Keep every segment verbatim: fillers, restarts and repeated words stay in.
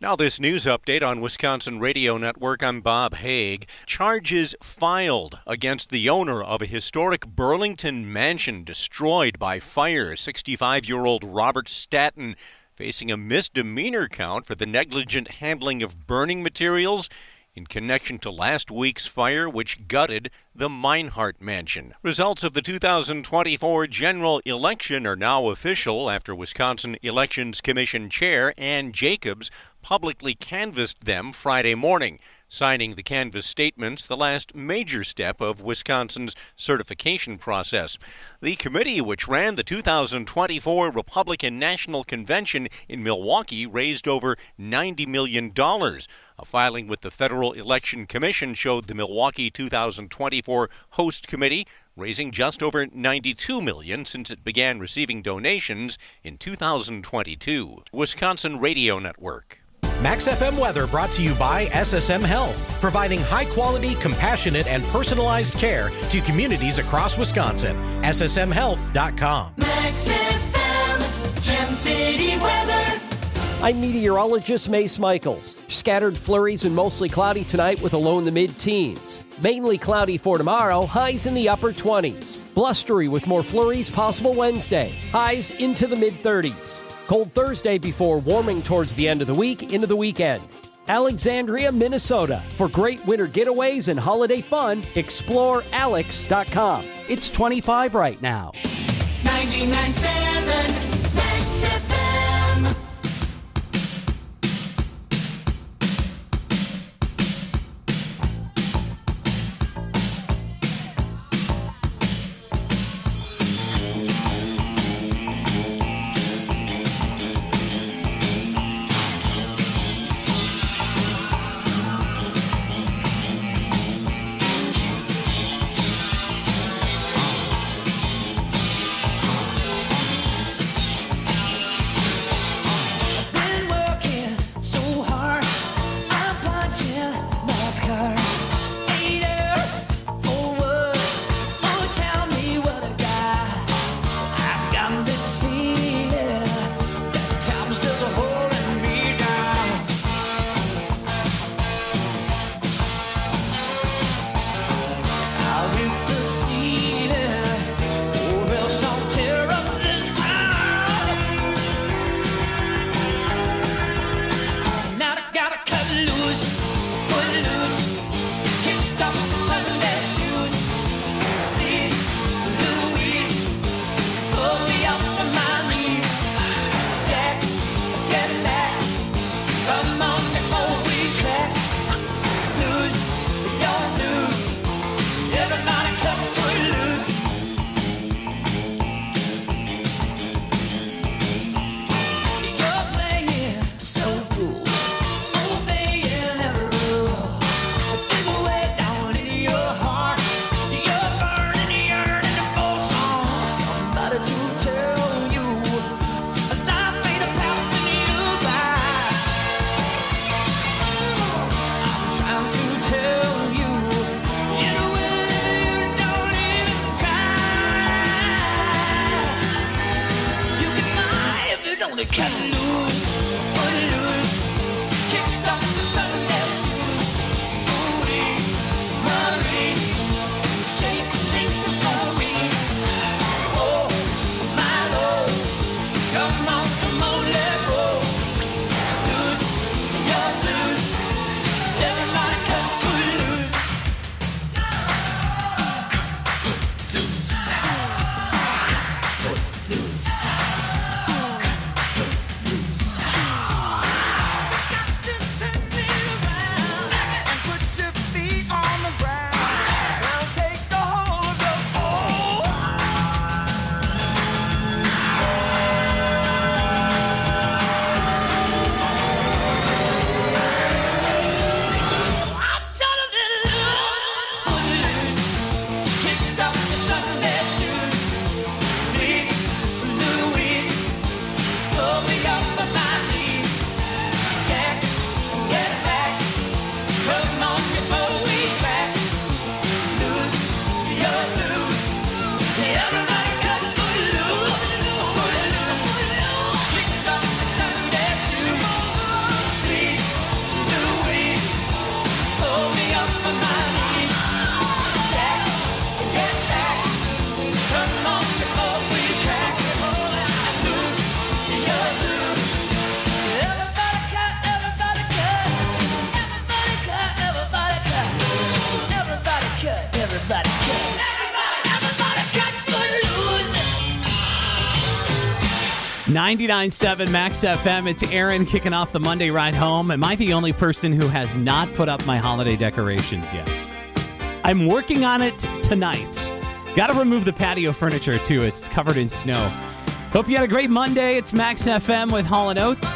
Now this news update on Wisconsin Radio Network. I'm Bob Haig. Charges filed against the owner of a historic Burlington mansion destroyed by fire. sixty-five-year-old Robert Staton facing a misdemeanor count for the negligent handling of burning materials in connection to last week's fire which gutted the Meinhardt Mansion. Results of the two thousand twenty-four general election are now official after Wisconsin Elections Commission Chair Ann Jacobs publicly canvassed them Friday morning, signing the canvass statements, the last major step of Wisconsin's certification process. The committee, which ran the two thousand twenty-four Republican National Convention in Milwaukee, raised over ninety million dollars. A filing with the Federal Election Commission showed the Milwaukee two thousand twenty-four Host Committee raising just over ninety-two million dollars since it began receiving donations in two thousand twenty-two. Wisconsin Radio Network. Max F M weather brought to you by S S M Health, providing high-quality, compassionate, and personalized care to communities across Wisconsin. S S M health dot com. Max F M, Gem City weather. I'm meteorologist Mace Michaels. Scattered flurries and mostly cloudy tonight with a low in the mid-teens. Mainly cloudy for tomorrow, highs in the upper twenties. Blustery with more flurries possible Wednesday, highs into the mid-thirties. Cold Thursday before warming towards the end of the week into the weekend. Alexandria, Minnesota. For great winter getaways and holiday fun, explore alex dot com. It's twenty-five right now. ninety-nine point seven Max F M. ninety-nine point seven Max F M. It's Aaron kicking off the Monday ride home. Am I the only person who has not put up my holiday decorations yet? I'm working on it tonight. Got to remove the patio furniture, too. It's covered in snow. Hope you had a great Monday. It's Max F M with Hall and Oates.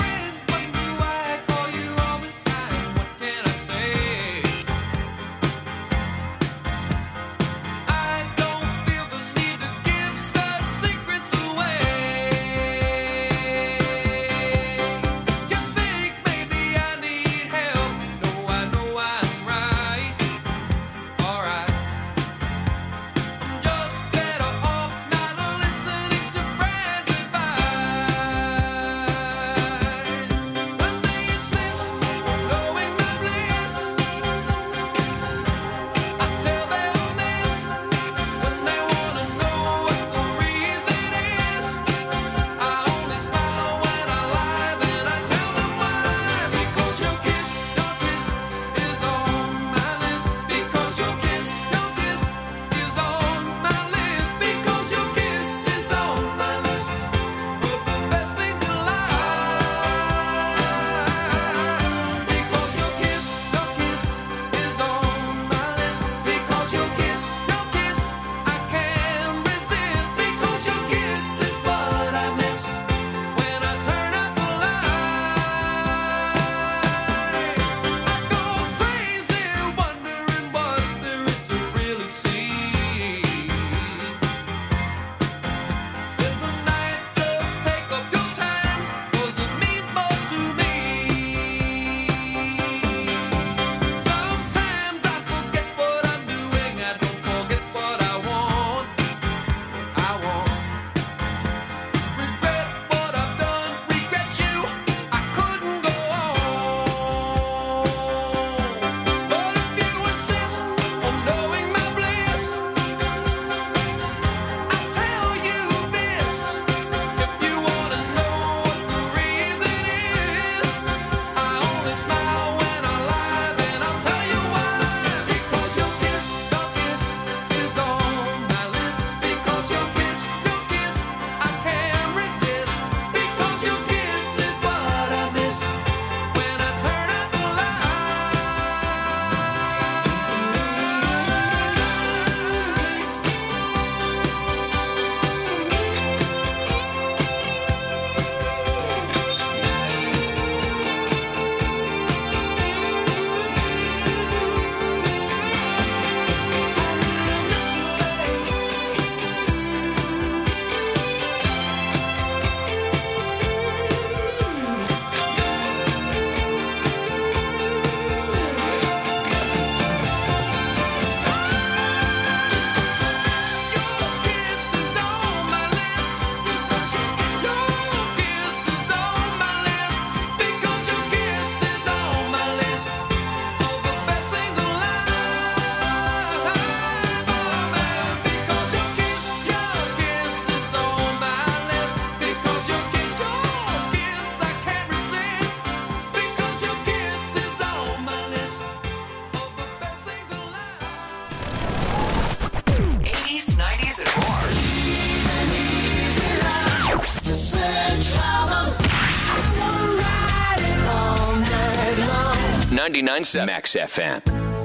ninety-nine point seven Max F M.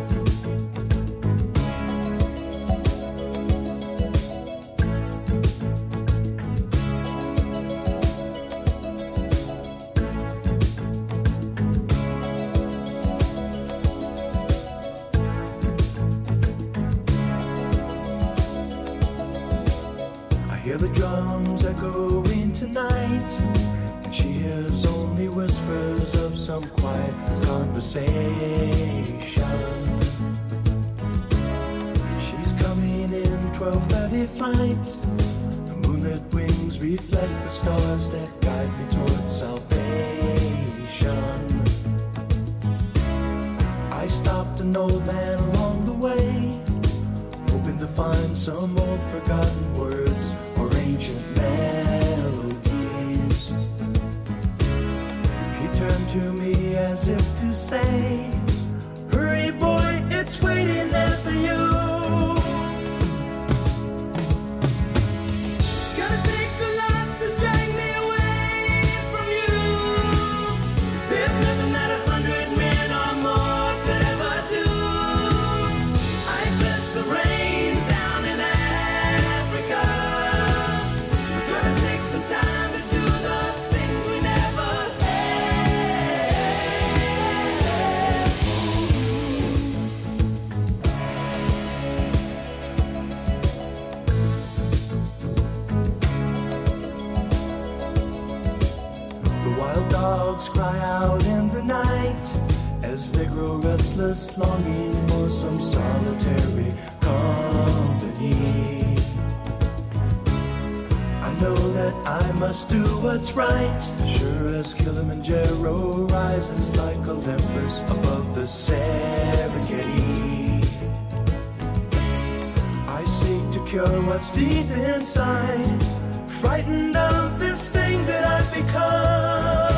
I hear the drums echoing tonight, and she hears only whispers of some quiet conversation. She's coming in twelve thirty flight. The moonlit wings reflect the stars that guide me towards salvation. I stopped an old man along the way, hoping to find some old forgotten words or ancient melodies. He turned to me as if to say, hurry boy, it's waiting there for you. Gonna take a lot to drag me away. as they grow restless, longing for some solitary company. I know that I must do what's right, sure as Kilimanjaro rises like Olympus above the Serengeti. I seek to cure what's deep inside, frightened of this thing that I've become.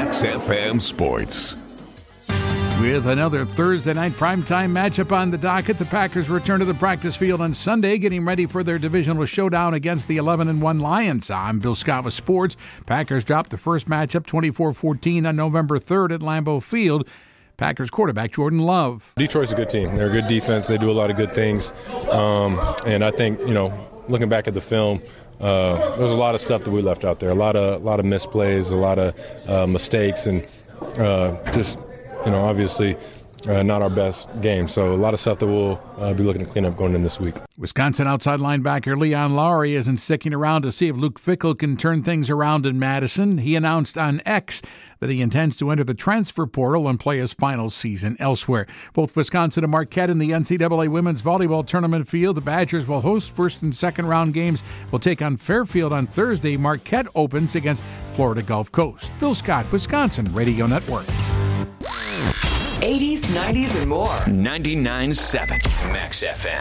Max F M Sports. With another Thursday night primetime matchup on the docket, the Packers return to the practice field on Sunday, getting ready for their divisional showdown against the eleven and one Lions. I'm Bill Scott with sports. Packers dropped the first matchup twenty-four fourteen on November third at Lambeau Field. Packers quarterback Jordan Love. Detroit's a good team. They're a good defense. They do a lot of good things. Um, and I think, you know, looking back at the film, uh, there's a lot of stuff that we left out there. A lot of, a lot of misplays, a lot of uh, mistakes, and uh, just, you know, obviously uh, not our best game. So a lot of stuff that we'll uh, be looking to clean up going in this week. Wisconsin outside linebacker Leon Lowry isn't sticking around to see if Luke Fickell can turn things around in Madison. He announced on X that he intends to enter the transfer portal and play his final season elsewhere. Both Wisconsin and Marquette in the N C double A Women's Volleyball Tournament field. The Badgers will host first and second round games. Will take on Fairfield on Thursday. Marquette opens against Florida Gulf Coast. Bill Scott, Wisconsin Radio Network. eighties, nineties, and more. ninety-nine point seven Max F M.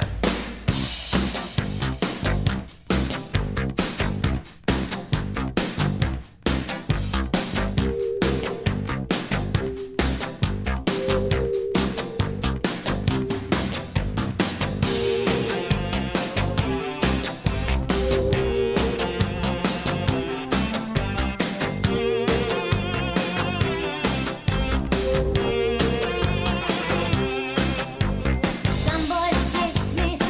Some boys kiss me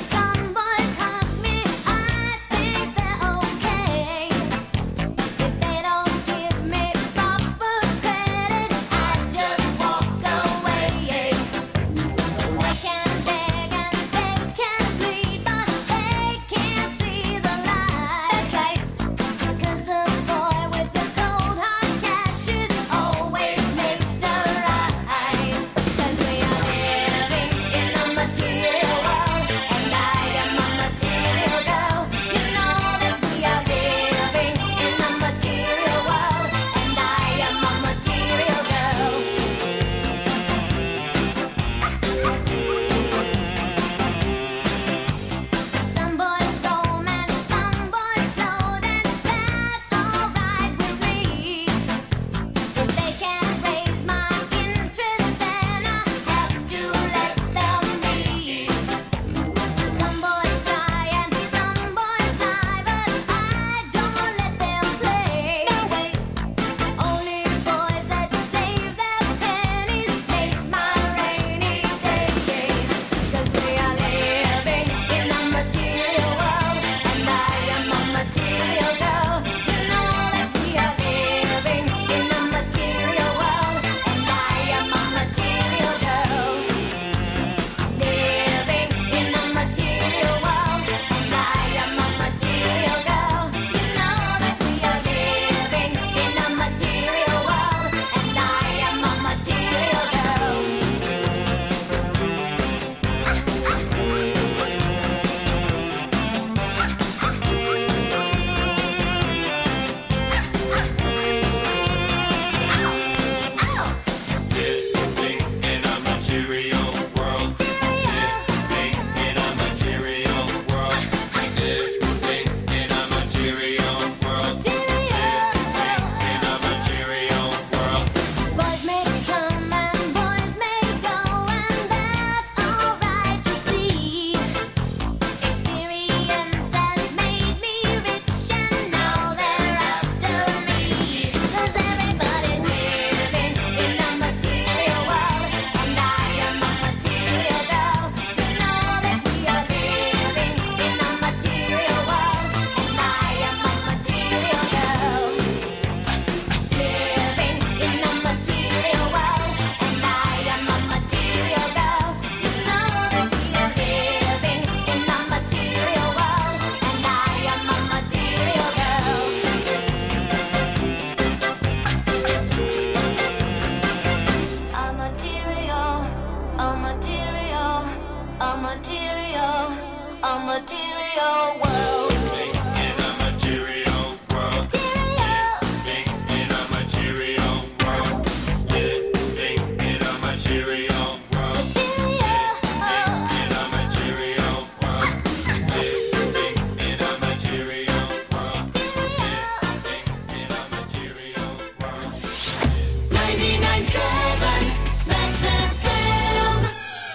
ninety-nine point seven Max F M.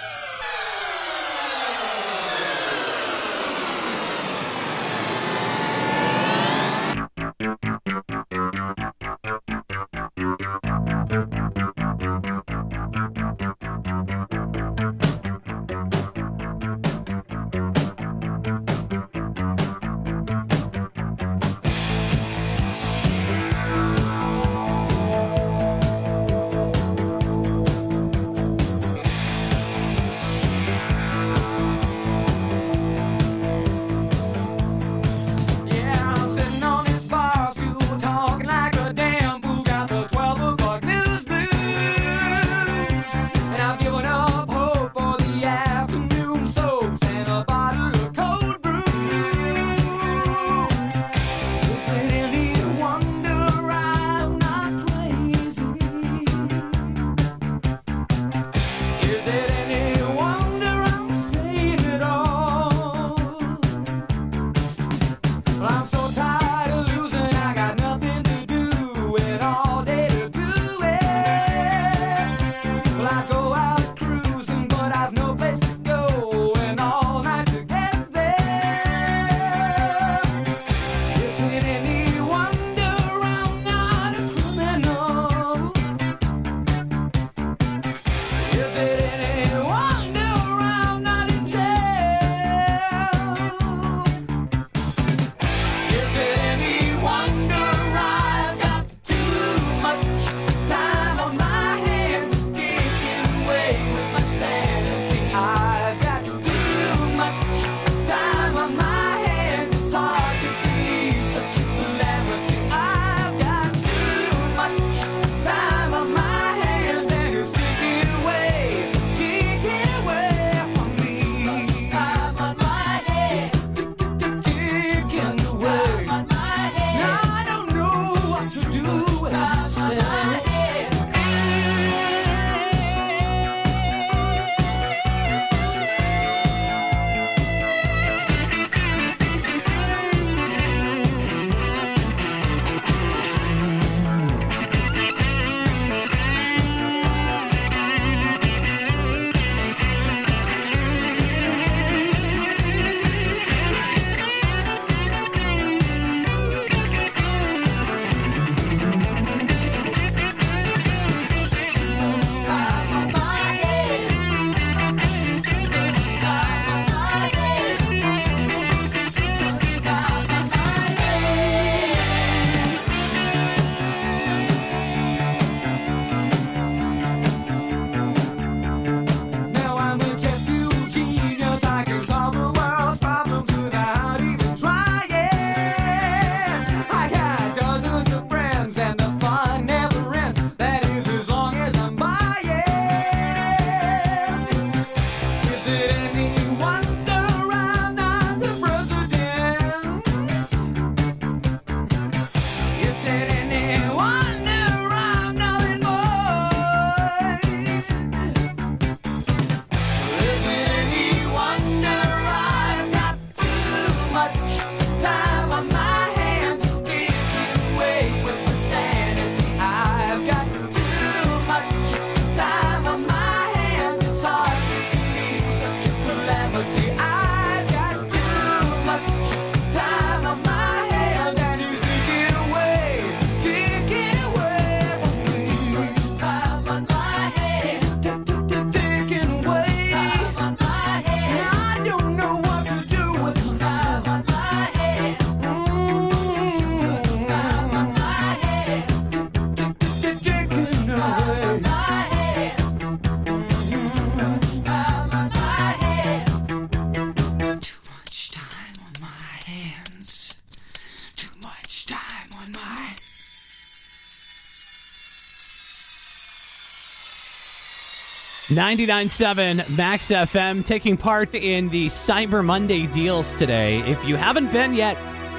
ninety-nine point seven Max F M, taking part in the Cyber Monday deals today. If you haven't been yet,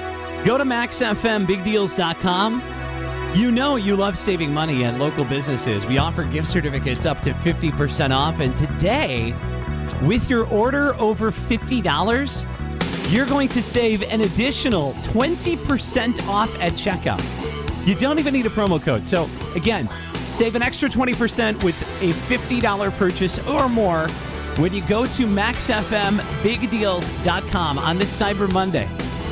go to max f m big deals dot com. You know you love saving money at local businesses. We offer gift certificates up to fifty percent off. And today, with your order over fifty dollars, you're going to save an additional twenty percent off at checkout. You don't even need a promo code. So, again, save an extra twenty percent with a fifty dollars purchase or more when you go to max f m big deals dot com on this Cyber Monday.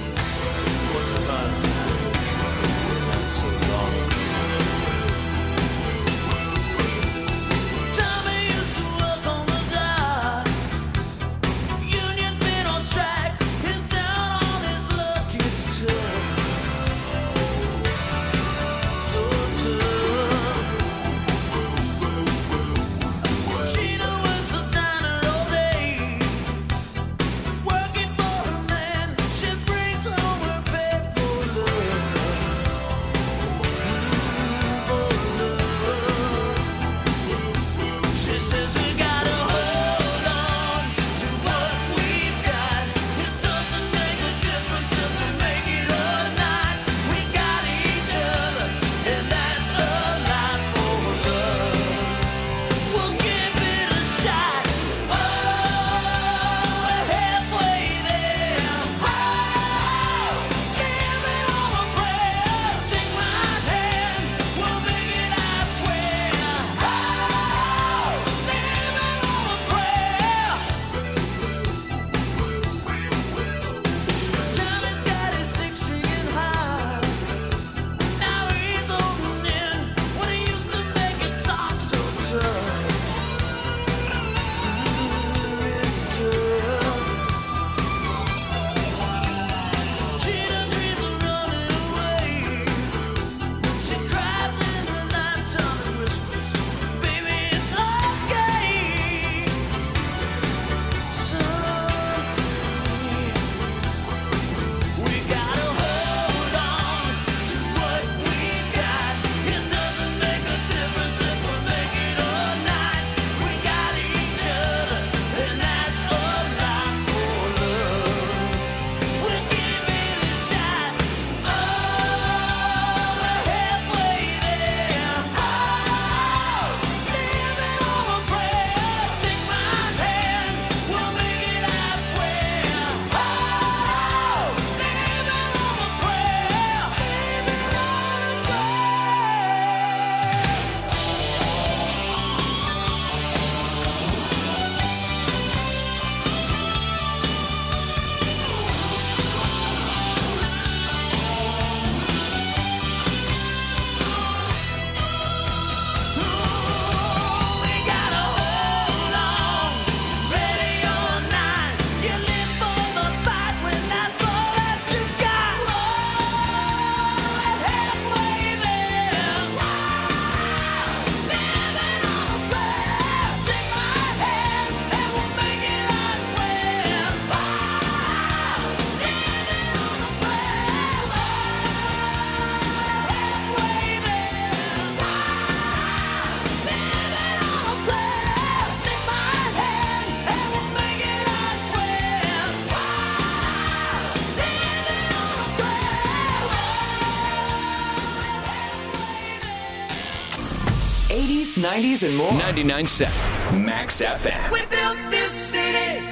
eighties, nineties, and more. ninety-nine point seven Max F M. We built this city.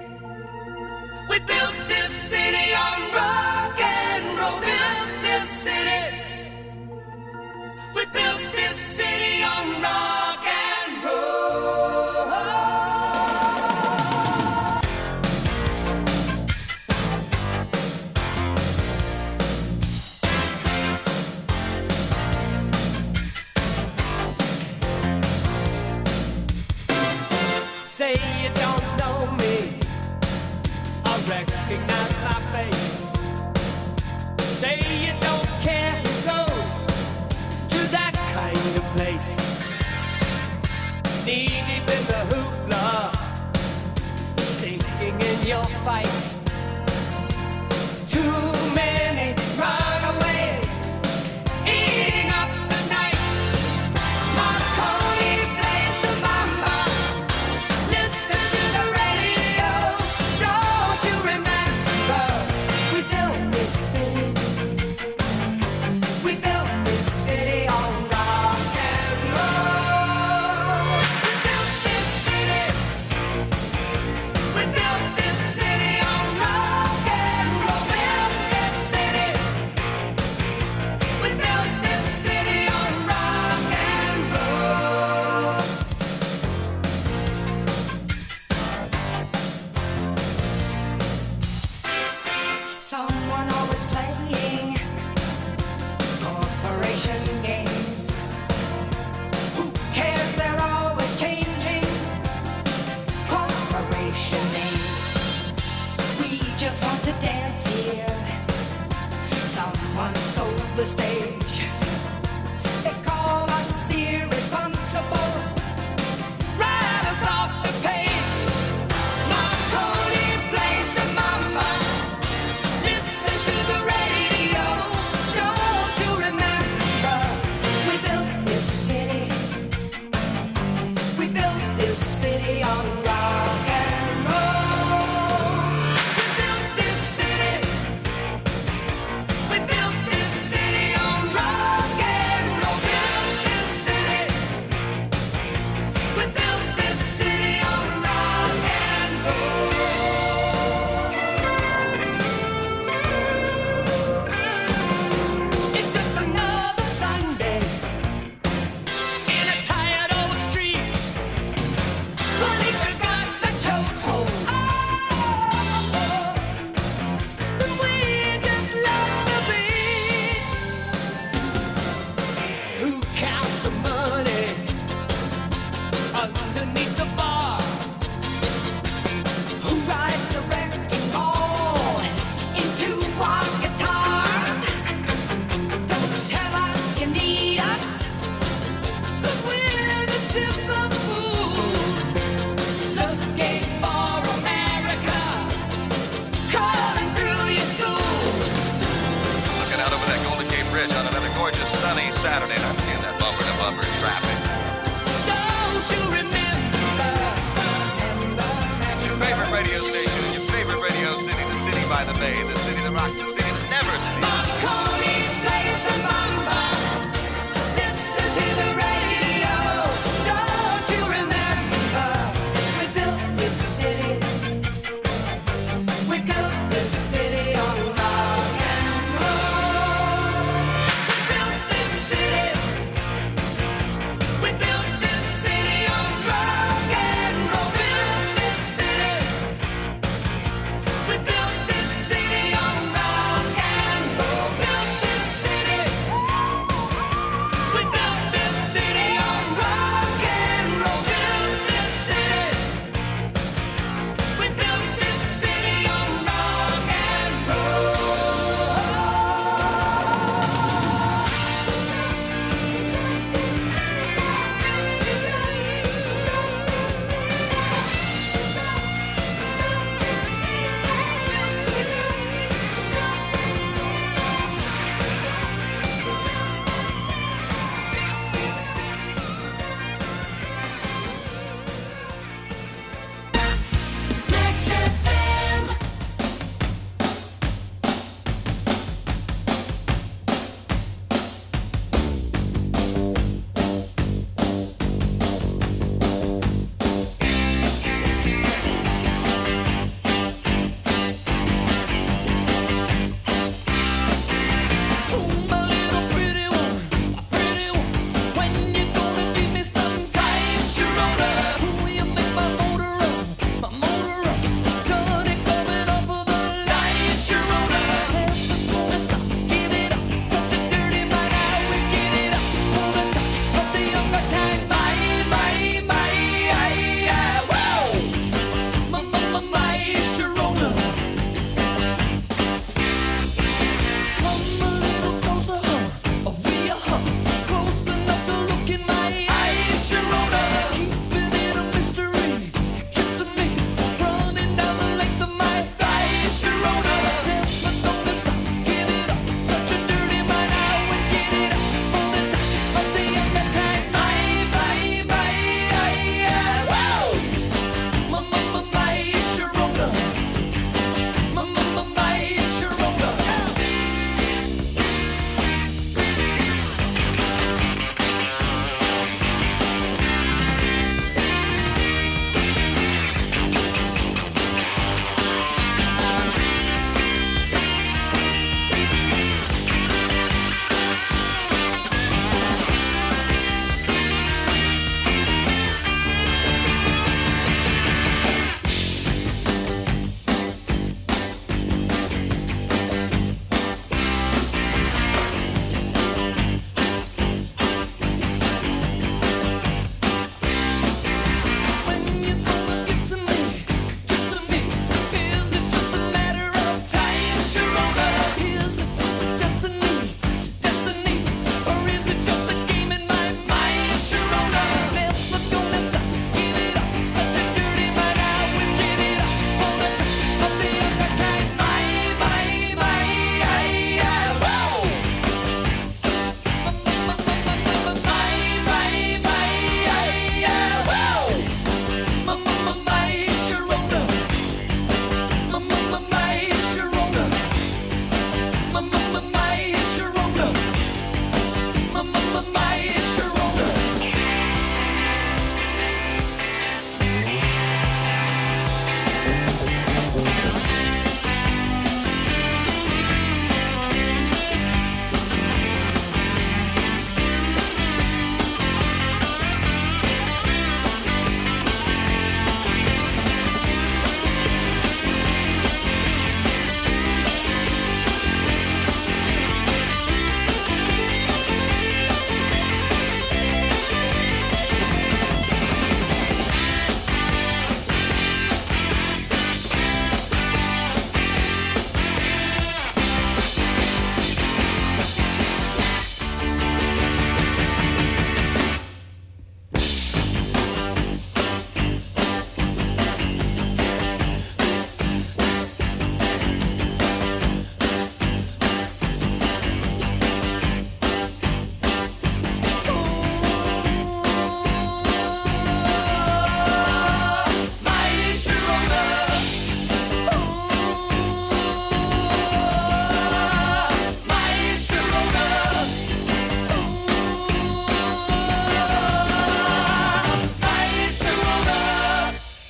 We built this city on rock and roll. Built this city. We built this city on rock and roll. Say you don't know me, I recognize my face. Say you don't care who goes to that kind of place. Knee deep in the hoopla, sinking in your fight. Too many runaways, eating up the night. Marconi plays the mamba. Listen to the radio. Don't you remember? We built this city. We built this city on rock and roll. We built this city. We built this city on rock and roll. Built the stage. They call us irresponsible, write us off the page. Marconi plays the mama. Listen to the radio. Don't you remember? We built this city. We built this city on rock and roll. We built this city. We built this city on rock and roll. Built this city. We built this city on rock and roll. It's just another Sunday in a tired old street. Police have got the chokehold. And we just lost the beat. Who counts the money underneath the bar? Who rides the wrecking ball into our guitars? Don't tell us you need us, 'cause we're the sugar fools looking for America, crawling through your schools. Looking out over that Golden Gate Bridge on another gorgeous sunny Saturday, and I'm seeing that bumper to bumper traffic. Don't you remember? It's your favorite radio station, your favorite radio city, the city by the bay, the city that rocks, the city that never sleeps. Marconi plays the mama. Listen to the radio. Don't you remember? We built this city. We built this city on rock and roll. We built this city.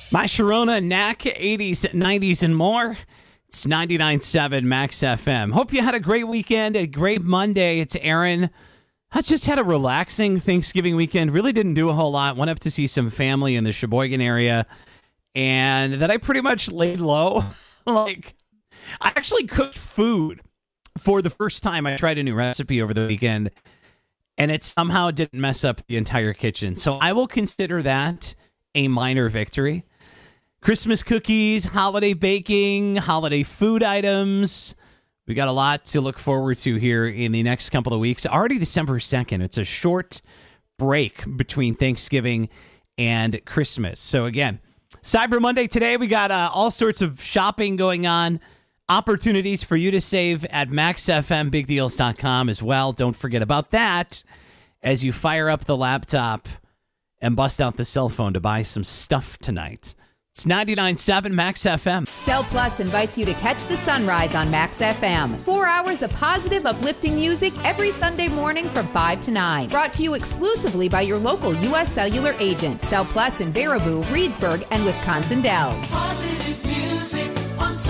My Sharona, N A C, eighties, nineties, and more. It's ninety-nine point seven Max F M. Hope you had a great weekend, a great Monday. It's Aaron. I just had a relaxing Thanksgiving weekend. Really didn't do a whole lot. Went up to see some family in the Sheboygan area. And then I pretty much laid low. Like, I actually cooked food for the first time. I tried a new recipe over the weekend, and it somehow didn't mess up the entire kitchen. So I will consider that a minor victory. Christmas cookies, holiday baking, holiday food items. We got a lot to look forward to here in the next couple of weeks. Already December second. It's a short break between Thanksgiving and Christmas. So again, Cyber Monday today. We got uh, all sorts of shopping going on. Opportunities for you to save at max f m big deals dot com as well. Don't forget about that as you fire up the laptop and bust out the cell phone to buy some stuff tonight. It's ninety-nine point seven Max F M. Cell Plus invites you to catch the sunrise on Max F M. Four hours of positive, uplifting music every Sunday morning from five to nine. Brought to you exclusively by your local U S Cellular agent. Cell Plus in Baraboo, Reedsburg, and Wisconsin Dells. Positive music on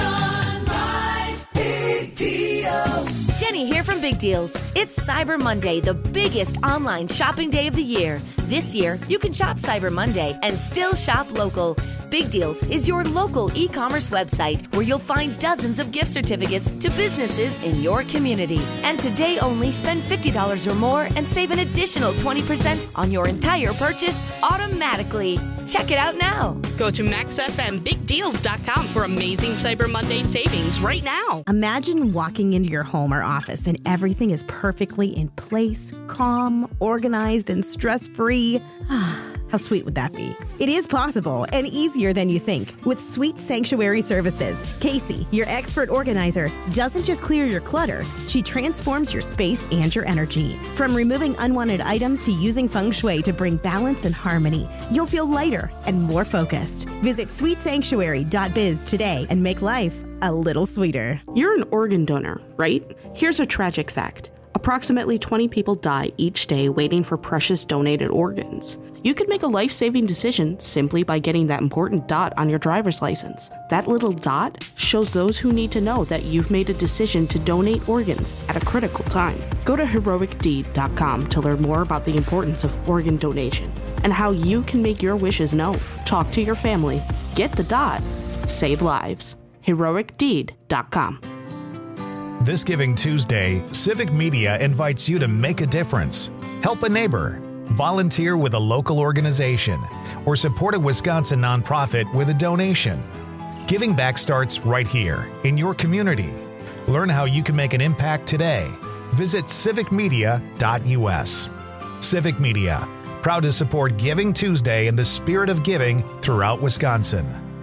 Sunrise. Big deals. Jenny here from Big Deals. It's Cyber Monday, the biggest online shopping day of the year. This year, you can shop Cyber Monday and still shop local. Big Deals is your local e-commerce website where you'll find dozens of gift certificates to businesses in your community. And today only, spend fifty dollars or more and save an additional twenty percent on your entire purchase automatically. Check it out now. Go to max f m big deals dot com for amazing Cyber Monday savings right now. Imagine walking into your home or office and everything is perfectly in place, calm, organized, and stress-free. How sweet would that be? It is possible and easier than you think with Sweet Sanctuary Services. Casey, your expert organizer, doesn't just clear your clutter. She transforms your space and your energy. From removing unwanted items to using feng shui to bring balance and harmony, you'll feel lighter and more focused. Visit sweet sanctuary dot biz today and make life a little sweeter. You're an organ donor, right? Here's a tragic fact. Approximately twenty people die each day waiting for precious donated organs. You could make a life-saving decision simply by getting that important dot on your driver's license. That little dot shows those who need to know that you've made a decision to donate organs at a critical time. Go to heroic deed dot com to learn more about the importance of organ donation and how you can make your wishes known. Talk to your family, get the dot, save lives. heroic deed dot com. This Giving Tuesday, Civic Media invites you to make a difference. Help a neighbor, volunteer with a local organization, or support a Wisconsin nonprofit with a donation. Giving back starts right here, in your community. Learn how you can make an impact today. Visit civic media dot u s. Civic Media, proud to support Giving Tuesday in the spirit of giving throughout Wisconsin.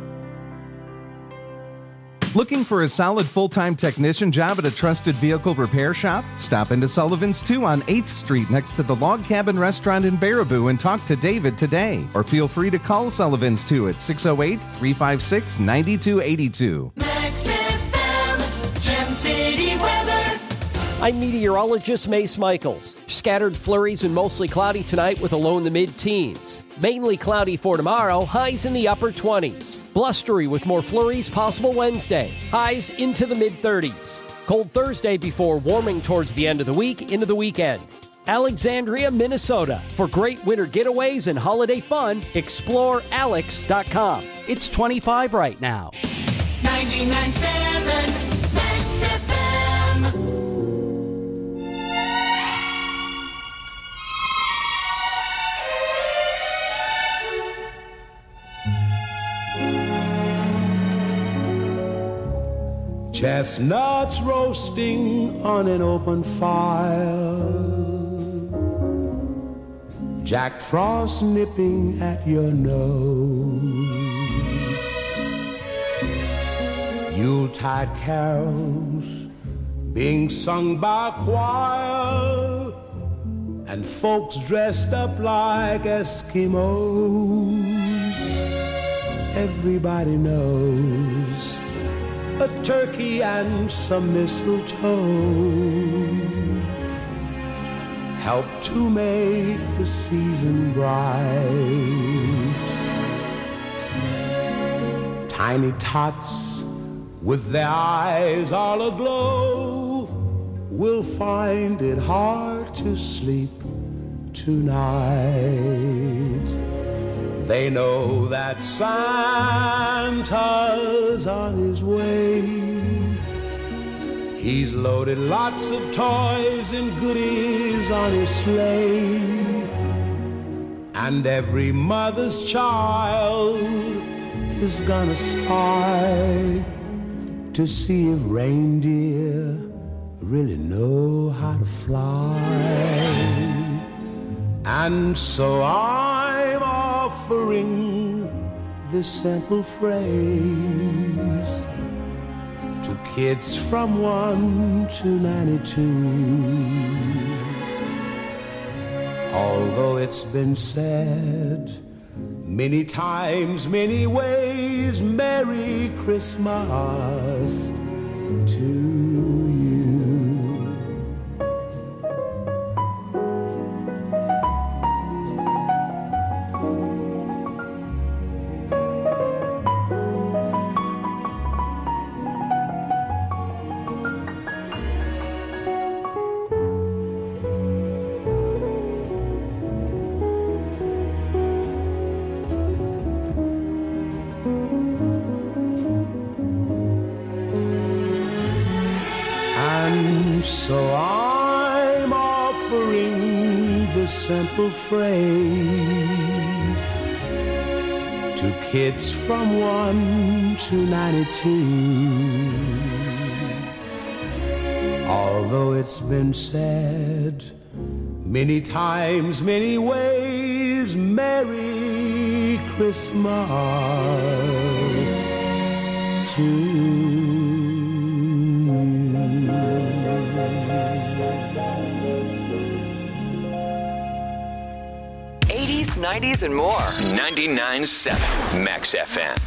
Looking for a solid full-time technician job at a trusted vehicle repair shop? Stop into Sullivan's two on eighth Street next to the Log Cabin Restaurant in Baraboo and talk to David today. Or feel free to call Sullivan's two at six oh eight, three five six, nine two eight two. Max F M, Gem City weather. I'm meteorologist Mace Michaels. Scattered flurries and mostly cloudy tonight with a low in the mid-teens. Mainly cloudy for tomorrow, highs in the upper twenties. Blustery with more flurries possible Wednesday, highs into the mid-thirties. Cold Thursday before warming towards the end of the week into the weekend. Alexandria, Minnesota. For great winter getaways and holiday fun, explore alex dot com. It's twenty-five right now. ninety-nine point seven Max F M. Chestnuts roasting on an open fire, Jack Frost nipping at your nose, Yuletide carols being sung by a choir, and folks dressed up like Eskimos. Everybody knows a turkey and some mistletoe help to make the season bright. Tiny tots with their eyes all aglow will find it hard to sleep tonight. They know that Santa's on his way. He's loaded lots of toys and goodies on his sleigh. And every mother's child is gonna spy to see if reindeer really know how to fly. And so I'm offering this simple phrase to kids from one to ninety-two. Although it's been said many times, many ways, Merry Christmas to you. So I'm offering the simple phrase to kids from one to ninety-two. Although it's been said many times, many ways, Merry Christmas to you. eighties, nineties, and more. ninety-nine point seven Max F M.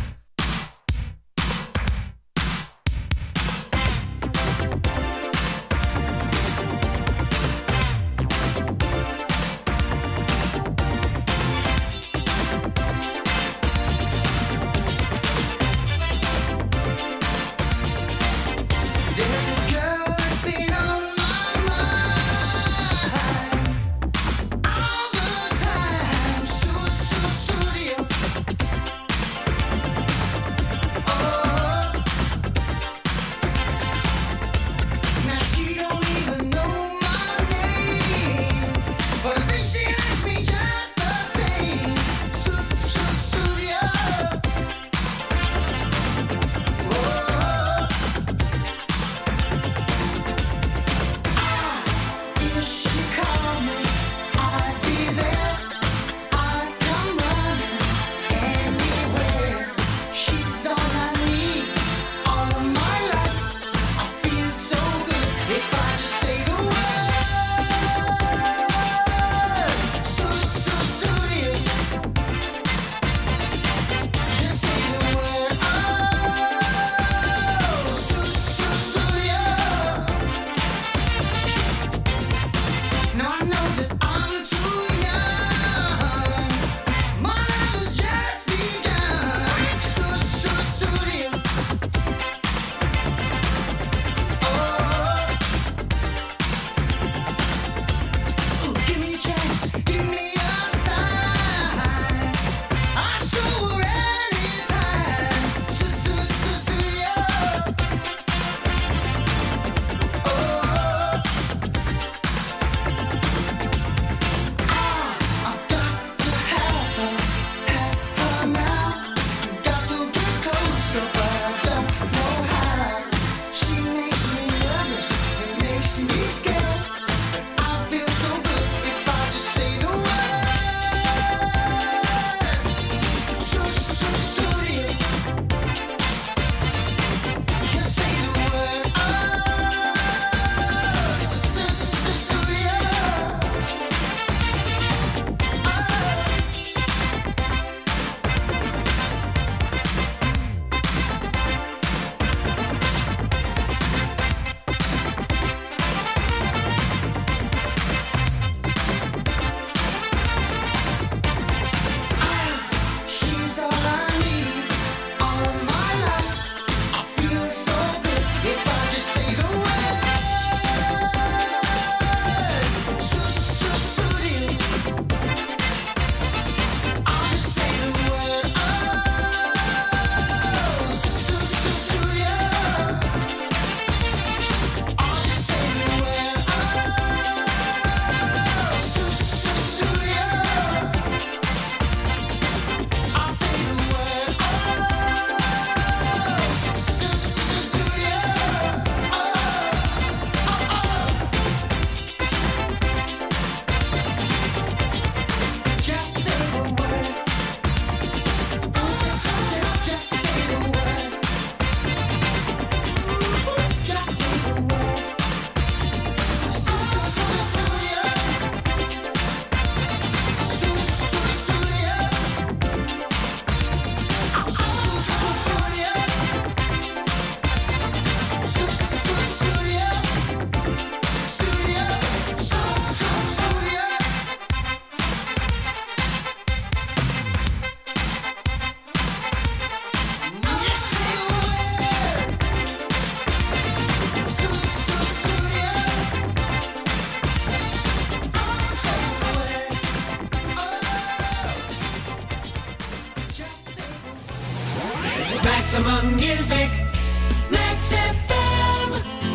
Maximum music, Max F M.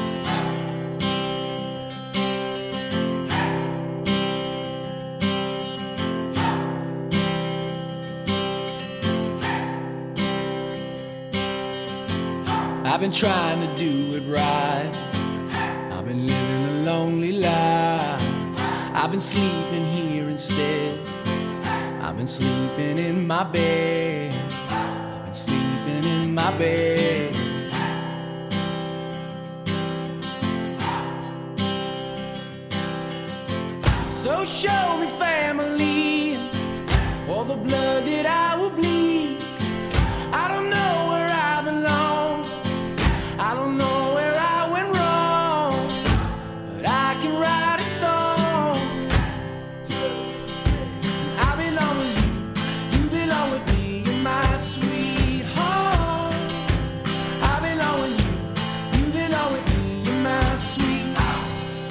I've been trying to do it right. I've been living a lonely life. I've been sleeping here instead. I've been sleeping in my bed. I've been sleeping in my bed. So show me family, all the blood that I will bleed. I don't know where I belong. I don't know where I went wrong, but I can write a song. I belong with you, you belong with me, you're my sweetheart. I belong with you, you belong with me, you're my sweetheart.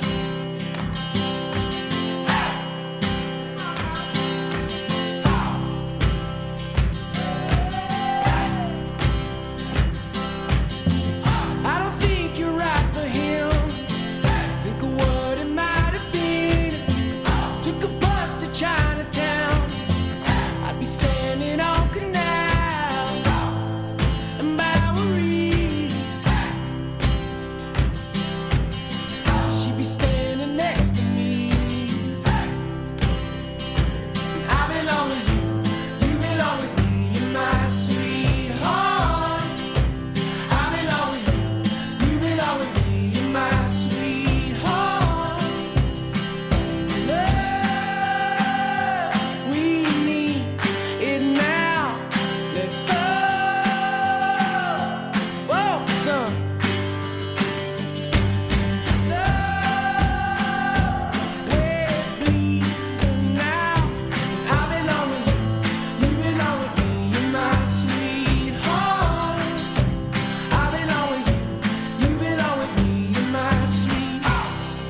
I don't think you're right for him. Think of what it might have been. Took a bus to Chinatown. I'd be standing on Canal and Bowery. She'd be standing next to me. I belong with you, you belong with me, you're my sweetheart. I belong with you, you belong with me, you're my sweetheart. Love, we need it now. Let's go for some. So we're bleeding now. I belong with you, you belong with me, you're my sweetheart. I belong with you, you belong with me, you're my sweetheart.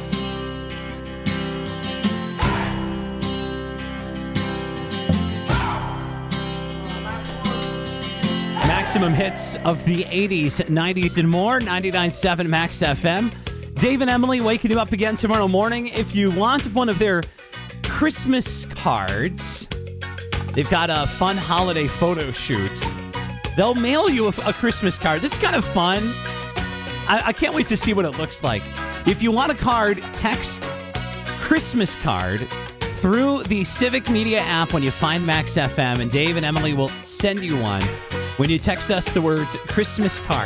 Maximum hits of the eighties, nineties, and more. ninety-nine point seven Max F M. Dave and Emily waking you up again tomorrow morning. If you want one of their Christmas cards, they've got a fun holiday photo shoot. They'll mail you a, a Christmas card. This is kind of fun. I, I can't wait to see what it looks like. If you want a card, text Christmas card through the Civic Media app when you find Max F M, and Dave and Emily will send you one when you text us the words Christmas card.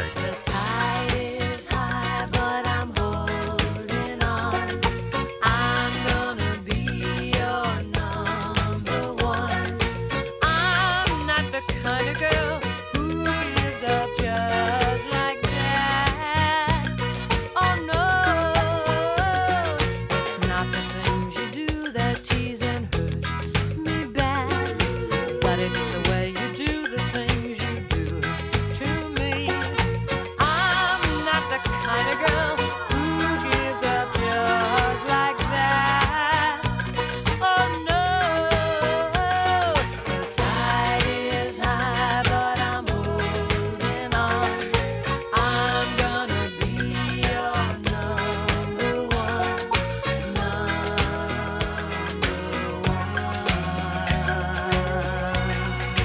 I'm not the kind of girl who gives up just like that. Oh no, it's not the things you do that tease and hurt me bad, but it's the way you do the things you do to me. I'm not the kind of girl who gives up just like that. Oh no, the tide is high, but I'm holding on. I'm gonna be your number one, number one.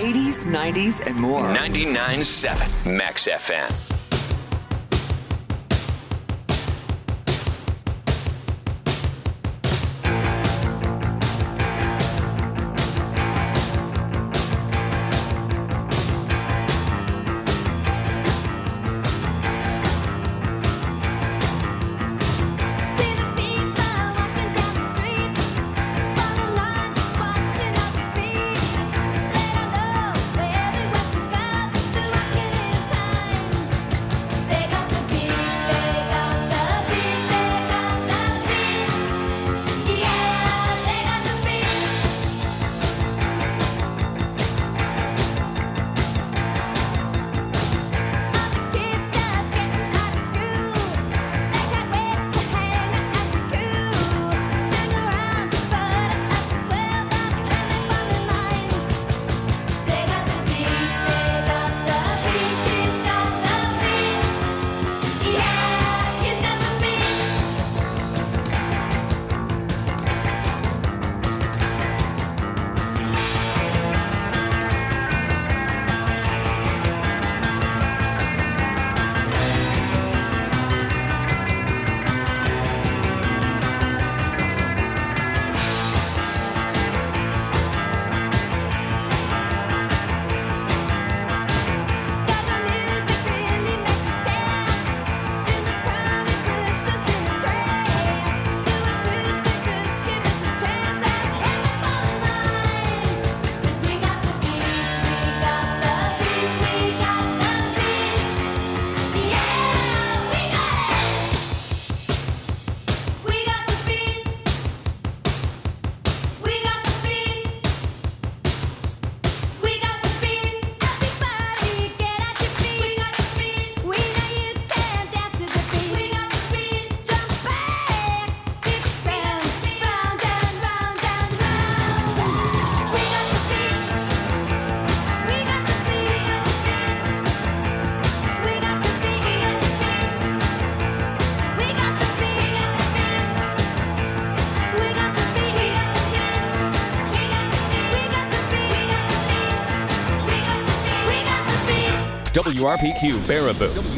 eighties, nineties, and more. ninety-nine point seven Max F M. W R P Q Baraboo.